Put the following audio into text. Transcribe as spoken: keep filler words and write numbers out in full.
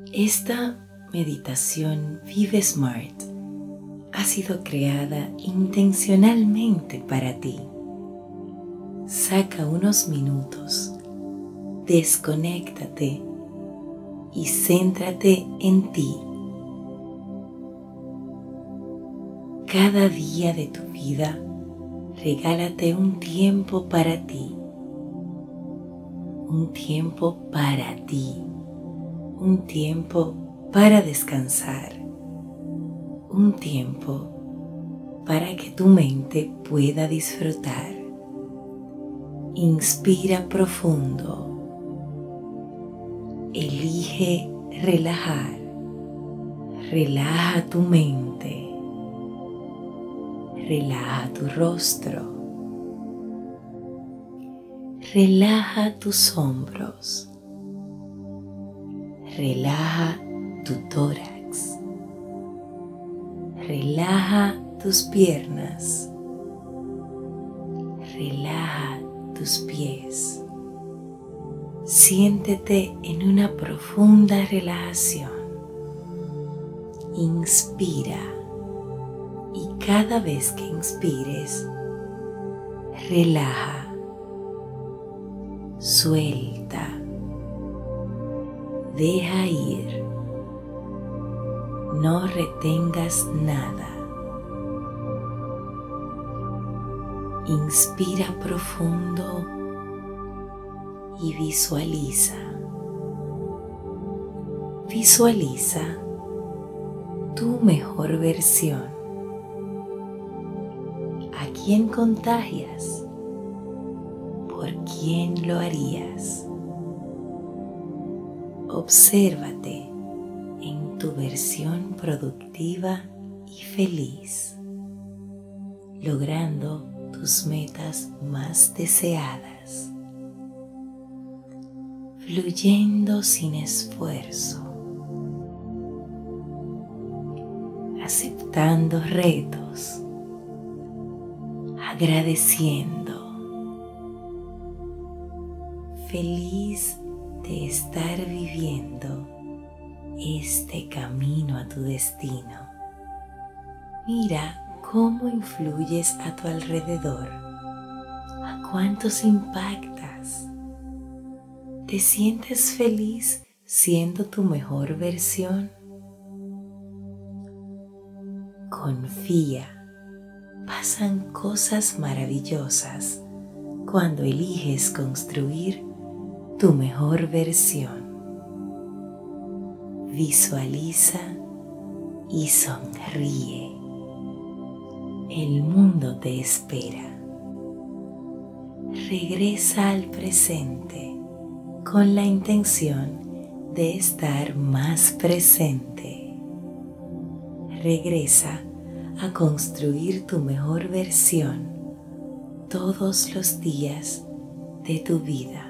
Esta meditación Vive Smart ha sido creada intencionalmente para ti. Saca unos minutos, desconéctate y céntrate en ti. Cada día de tu vida, regálate un tiempo para ti. Un tiempo para ti. Un tiempo para descansar. Un tiempo para que tu mente pueda disfrutar. Inspira profundo. Elige relajar. Relaja tu mente. Relaja tu rostro. Relaja tus hombros. Relaja tu tórax. Relaja tus piernas. Relaja tus pies. Siéntete en una profunda relajación. Inspira y cada vez que inspires, relaja, suelta, deja ir. No retengas nada. Inspira profundo y visualiza. Visualiza tu mejor versión. ¿A quién contagias? ¿Por quién lo harías? Obsérvate en tu versión productiva y feliz, logrando tus metas más deseadas, fluyendo sin esfuerzo, aceptando retos, agradeciendo, feliz de estar viviendo este camino a tu destino. Mira cómo influyes a tu alrededor, a cuántos impactas. ¿Te sientes feliz siendo tu mejor versión? Confía, pasan cosas maravillosas cuando eliges construir tu mejor versión. Visualiza y sonríe. El mundo te espera. Regresa al presente con la intención de estar más presente. Regresa a construir tu mejor versión todos los días de tu vida.